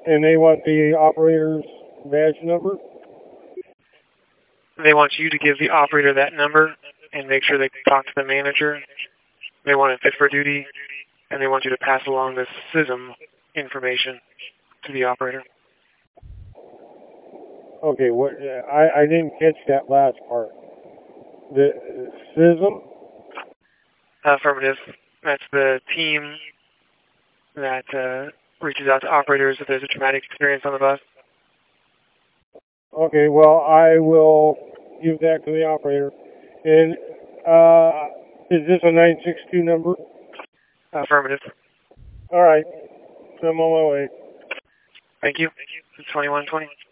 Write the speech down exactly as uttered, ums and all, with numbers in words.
And they want the operator's badge number? They want you to give the operator that number and make sure they talk to the manager. They want it fit for duty, and they want you to pass along the S I S M information to the operator. Okay, what? I, I didn't catch that last part. The S I S M? Affirmative. That's the team that uh, reaches out to operators if there's a traumatic experience on the bus. Okay, well, I will give that to the operator. And uh, is this a nine six two number? Affirmative. All right. I'm on my way. Thank you. twenty-one twenty.